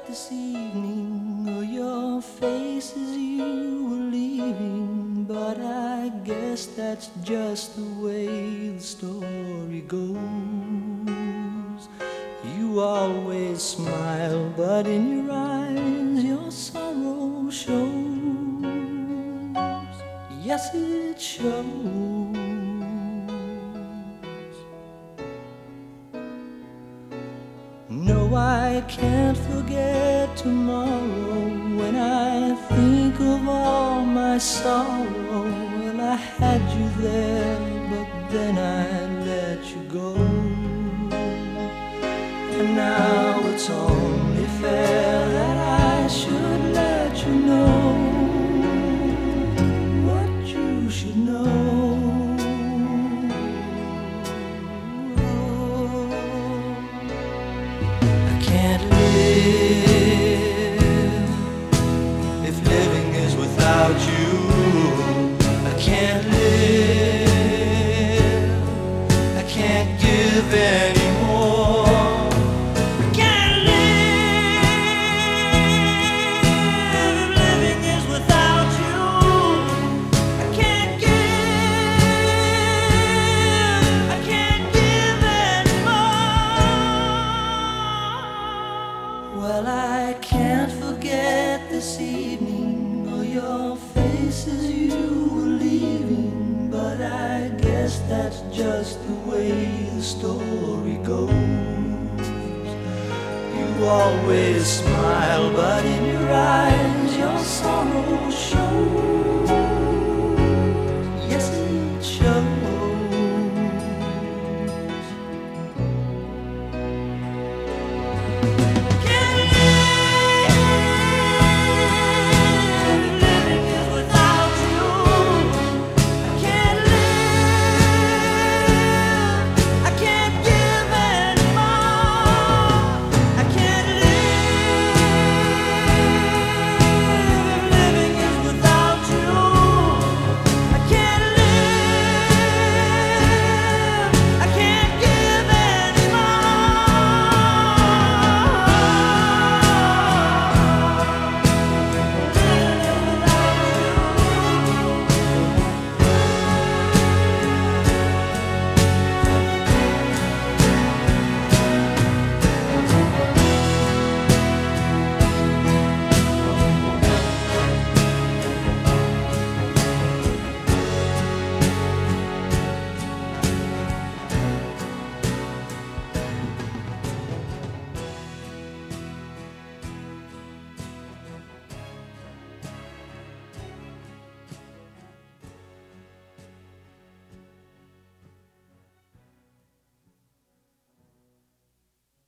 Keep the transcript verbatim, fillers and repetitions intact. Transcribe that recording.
this evening, or your face as you were leaving, but I guess that's just the way the story goes. You always smile, but in your eyes your sorrow shows. Yes, it shows. No, I can't forget tomorrow. When I think of all my sorrow, well, I had you there, but then I let you go. And now it's only fair that I should let you know what you should know. Can't live if living is without you. I can't live, I can't give anymore. I can't live if living is without you. I can't give, I can't give anymore. Well, I can't forget this evening, or your face as you were leaving, but I guess that's just the way the story goes. You always smile, but in your eyes your sorrow shows.